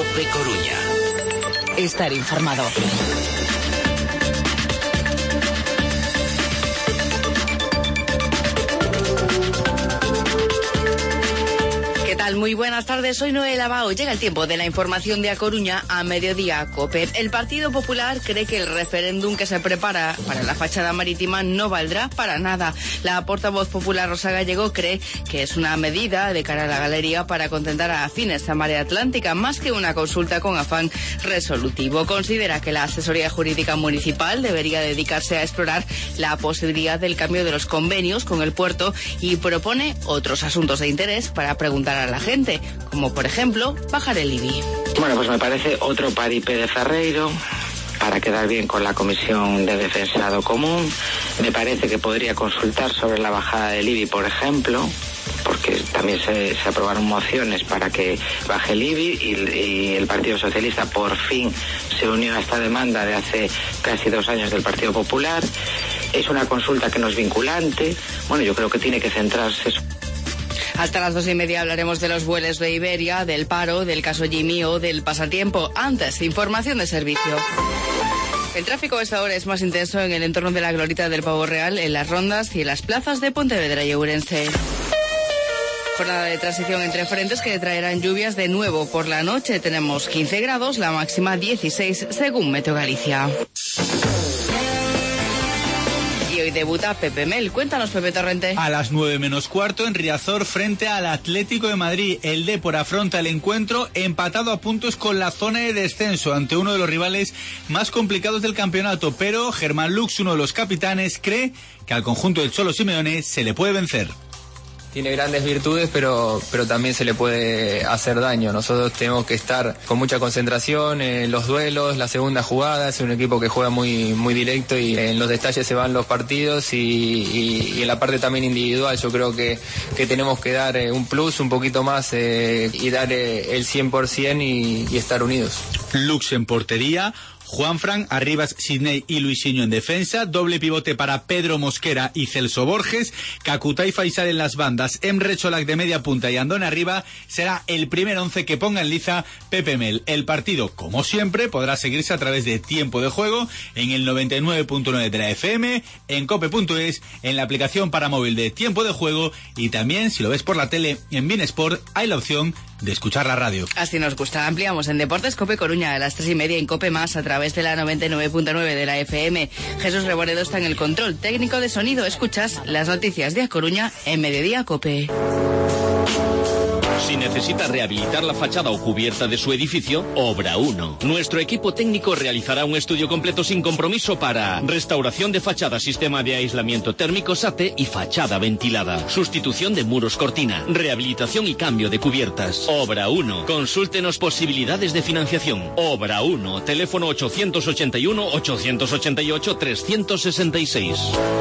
Cope Coruña. Estar informado. ¿Qué tal? Muy buenas tardes, soy Noel Abao. Llega el tiempo de la información de A Coruña a mediodía COPE. El Partido Popular cree que el referéndum que se prepara para la fachada marítima no valdrá para nada. La portavoz popular Rosa Gallego cree que es una medida de cara a la galería para contentar a afines a Marea Atlántica, más que una consulta con afán resolutivo. Considera que la asesoría jurídica municipal debería dedicarse a explorar la posibilidad del cambio de los convenios con el puerto y propone otros asuntos de interés para preguntar a la gente, como por ejemplo bajar el IBI. Bueno, pues me parece otro paripé de Ferreiro para quedar bien con la Comisión de Defensado Común. Me parece que podría consultar sobre la bajada del IBI, por ejemplo, porque también se aprobaron mociones para que baje el IBI y el Partido Socialista por fin se unió a esta demanda de hace casi 2 años del Partido Popular. Es una consulta que no es vinculante. Bueno, yo creo que tiene que centrarse. Hasta las 2:30 hablaremos de los vuelos de Iberia, del paro, del caso Jimmy o del pasatiempo. Antes, información de servicio. El tráfico a esta hora es más intenso en el entorno de la Glorita del Pavo Real, en las rondas y en las plazas de Pontevedra y Ourense. Jornada de transición entre frentes que traerán lluvias de nuevo por la noche. Tenemos 15 grados, la máxima 16 según Meteo Galicia. Y hoy debuta Pepe Mel. Cuéntanos, Pepe Torrente. A las 9:15 en Riazor frente al Atlético de Madrid. El Depor afronta el encuentro empatado a puntos con la zona de descenso ante uno de los rivales más complicados del campeonato. Pero Germán Lux, uno de los capitanes, cree que al conjunto del Cholo Simeone se le puede vencer. Tiene grandes virtudes, pero también se le puede hacer daño. Nosotros tenemos que estar con mucha concentración en los duelos, la segunda jugada. Es un equipo que juega muy, muy directo y en los detalles se van los partidos y en la parte también individual yo creo que tenemos que dar un plus, un poquito más y dar el 100% y estar unidos. Lux en portería, Juanfran, Arribas, Sidney y Luisinho en defensa, doble pivote para Pedro Mosquera y Celso Borges, Kakuta y Faisal en las bandas, Emre Cholak de media punta y Andón arriba. Será el primer 11 que ponga en liza Pepe Mel. El partido, como siempre, podrá seguirse a través de Tiempo de Juego en el 99.9 de la FM, en cope.es, en la aplicación para móvil de Tiempo de Juego y también, si lo ves por la tele, en Bein Sport hay la opción de escuchar la radio. Así nos gusta. Ampliamos en Deportes Cope Coruña a las 3:30 en Cope Más a través de la 99.9 de la FM. Jesús Reboredo está en el control técnico de sonido. Escuchas las noticias de A Coruña en Mediodía Cope. Si necesita rehabilitar la fachada o cubierta de su edificio, Obra 1. Nuestro equipo técnico realizará un estudio completo sin compromiso para restauración de fachada, sistema de aislamiento térmico SATE y fachada ventilada, sustitución de muros cortina, rehabilitación y cambio de cubiertas. Obra 1. Consúltenos posibilidades de financiación. Obra 1. Teléfono 881-888-366.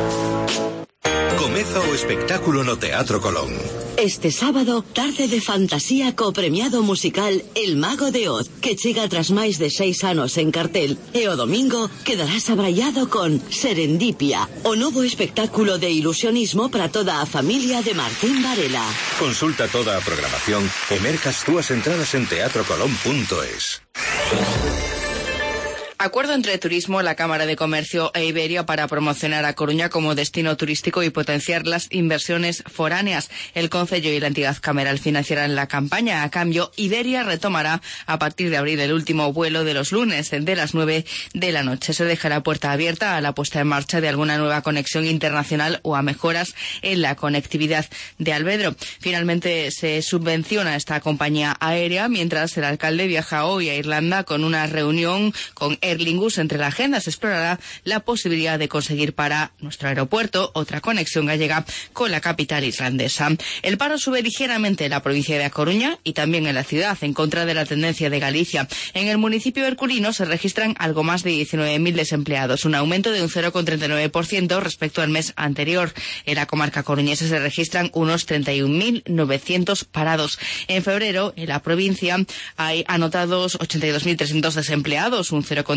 Comeza o espectáculo no Teatro Colón. Este sábado, tarde de fantasía co premiado musical El Mago de Oz, que chega tras máis de 6 anos en cartel. E o domingo quedarás abraiado con Serendipia, o novo espectáculo de ilusionismo para toda a familia de Martín Varela. Consulta toda a programación e merca as túas entradas en teatrocolón.es. Acuerdo entre Turismo, la Cámara de Comercio e Iberia para promocionar a Coruña como destino turístico y potenciar las inversiones foráneas. El Concello y la entidad cameral financiarán la campaña. A cambio, Iberia retomará a partir de abril el último vuelo de los lunes de las 9 de la noche. Se deja la puerta abierta a la puesta en marcha de alguna nueva conexión internacional o a mejoras en la conectividad de Alvedro. Finalmente se subvenciona esta compañía aérea, mientras el alcalde viaja hoy a Irlanda con una reunión con Aer Lingus. Entre la agenda se explorará la posibilidad de conseguir para nuestro aeropuerto otra conexión gallega con la capital islandesa. El paro sube ligeramente en la provincia de A Coruña y también en la ciudad, en contra de la tendencia de Galicia. En el municipio herculino se registran algo más de 19.000 desempleados, un aumento de un 0,39% respecto al mes anterior. En la comarca coruñesa se registran unos 31.900 parados. En febrero, en la provincia, hay anotados 82.300 desempleados, un 0,17%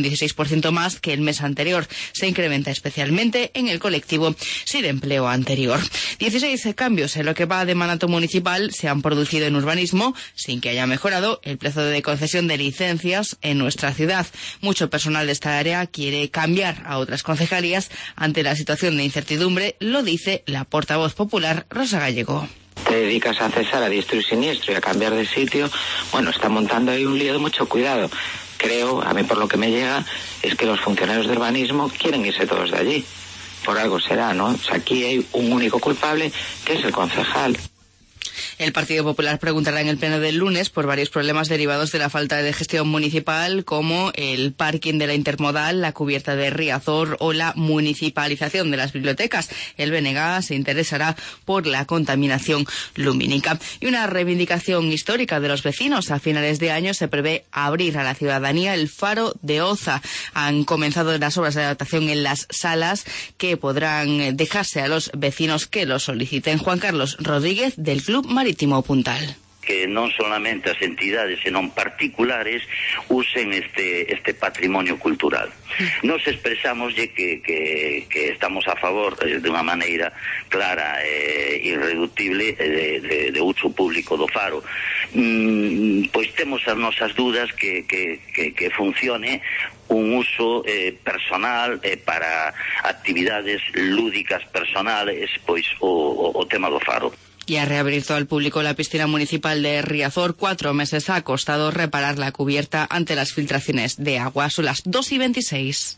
un 16% más que el mes anterior. Se incrementa especialmente en el colectivo sin empleo anterior. 16 cambios en lo que va de mandato municipal se han producido en urbanismo sin que haya mejorado el plazo de concesión de licencias en nuestra ciudad. Mucho personal de esta área quiere cambiar a otras concejalías ante la situación de incertidumbre, lo dice la portavoz popular Rosa Gallego. Te dedicas a cesar a diestro y siniestro y a cambiar de sitio, bueno, está montando ahí un lío de mucho cuidado. Creo, a mí por lo que me llega, es que los funcionarios de urbanismo quieren irse todos de allí. Por algo será, ¿no? O sea, aquí hay un único culpable, que es el concejal. El Partido Popular preguntará en el pleno del lunes por varios problemas derivados de la falta de gestión municipal, como el parking de la Intermodal, la cubierta de Riazor o la municipalización de las bibliotecas. El BNG se interesará por la contaminación lumínica. Y una reivindicación histórica de los vecinos. A finales de año se prevé abrir a la ciudadanía el faro de Oza. Han comenzado las obras de adaptación en las salas que podrán dejarse a los vecinos que lo soliciten. Juan Carlos Rodríguez, del Club Marítimo Puntal. Que non solamente as entidades, senón particulares usen este patrimonio cultural. Nos expresamoslle que estamos a favor de unha maneira clara e irreductible de uso público do faro. Pois temos as nosas dudas que funcione un uso personal para actividades lúdicas personales, pois o tema do faro. Y ha reabierto al público la piscina municipal de Riazor. 4 meses ha costado reparar la cubierta ante las filtraciones de agua. Son las 2:26.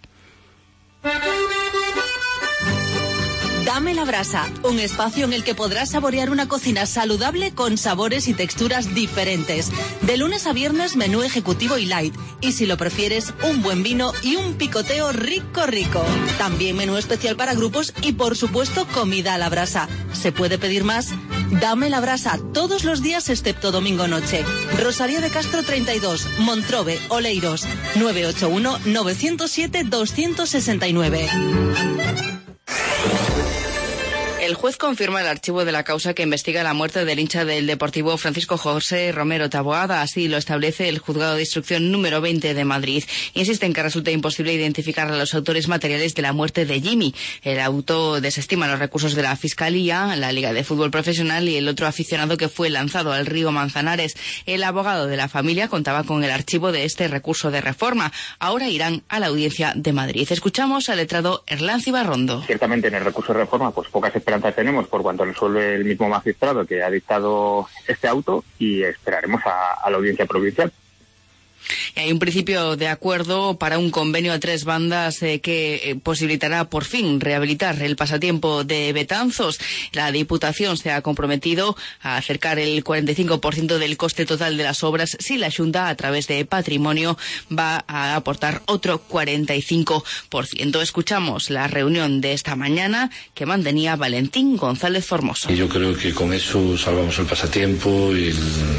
Dame la Brasa, un espacio en el que podrás saborear una cocina saludable con sabores y texturas diferentes. De lunes a viernes, menú ejecutivo y light. Y si lo prefieres, un buen vino y un picoteo rico. También menú especial para grupos y, por supuesto, comida a la brasa. ¿Se puede pedir más? Dame la Brasa, todos los días excepto domingo noche. Rosalía de Castro 32, Montrobe, Oleiros, 981 907 269. El juez confirma el archivo de la causa que investiga la muerte del hincha del Deportivo Francisco José Romero Taboada. Así lo establece el Juzgado de Instrucción número 20 de Madrid. Insiste en que resulta imposible identificar a los autores materiales de la muerte de Jimmy. El auto desestima los recursos de la Fiscalía, la Liga de Fútbol Profesional y el otro aficionado que fue lanzado al río Manzanares. El abogado de la familia contaba con el archivo de este recurso de reforma. Ahora irán a la Audiencia de Madrid. Escuchamos al letrado Erlán Cibarrondo. Ciertamente en el recurso de reforma, pues pocas esperanzas tenemos por cuanto resuelve el mismo magistrado que ha dictado este auto, y esperaremos a la audiencia provincial. Y hay un principio de acuerdo para un convenio a 3 bandas que posibilitará por fin rehabilitar el pasatiempo de Betanzos. La Diputación se ha comprometido a acercar el 45% del coste total de las obras si la Xunta, a través de Patrimonio, va a aportar otro 45%. Escuchamos la reunión de esta mañana que mantenía Valentín González Formoso. Y yo creo que con eso salvamos el pasatiempo y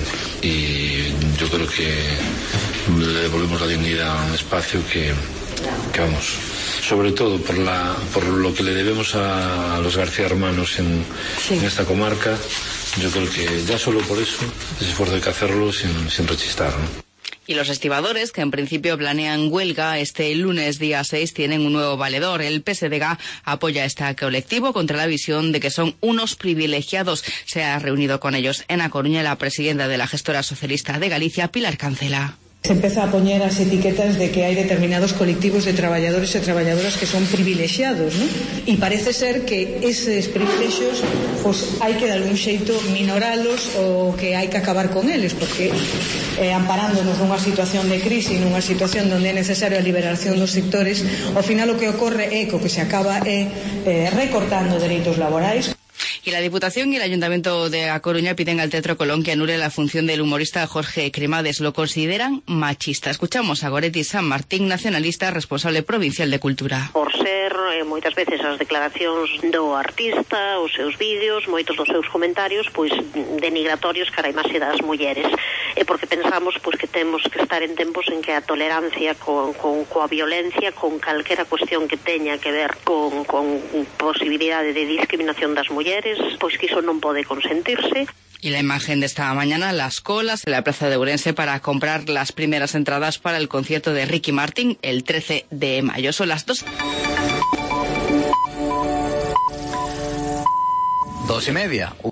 yo creo que le devolvemos la dignidad a un espacio que vamos, sobre todo por lo que le debemos a los García hermanos en esta comarca. Yo creo que ya solo por eso ese esfuerzo hay que hacerlo sin rechistar, ¿no? Y los estibadores, que en principio planean huelga este lunes día 6, tienen un nuevo valedor. El PSDG apoya a este colectivo contra la visión de que son unos privilegiados. Se ha reunido con ellos en A Coruña la presidenta de la gestora socialista de Galicia, Pilar Cancela. Se empeza a poñer as etiquetas de que hai determinados colectivos de traballadores e traballadoras que son privilexiados, ¿no? E parece ser que eses privilexios pues hai que de algún xeito minoralos ou que hai que acabar con eles, porque amparándonos nunha situación de crise, nunha situación onde é necesario a liberación dos sectores, ao final o que ocorre é que o que se acaba é recortando dereitos laborais. Y la Diputación y el Ayuntamiento de A Coruña piden al Teatro Colón que anule la función del humorista Jorge Cremades. Lo consideran machista. Escuchamos a Goretti San Martín, nacionalista, responsable provincial de Cultura. Por ser moitas veces as declaracións do artista, os seus vídeos, moitos dos seus comentarios, pois denigratorios cara a imaxe das mulleres. E porque pensamos pois que temos que estar en tempos en que a tolerancia coa violencia, con calquera cuestión que teña que ver con posibilidade de discriminación das mulleres, pois que iso non pode consentirse. Y la imagen de esta mañana, las colas en la plaza de Ourense para comprar las primeras entradas para el concierto de Ricky Martin el 13 de mayo. Son las 2:30.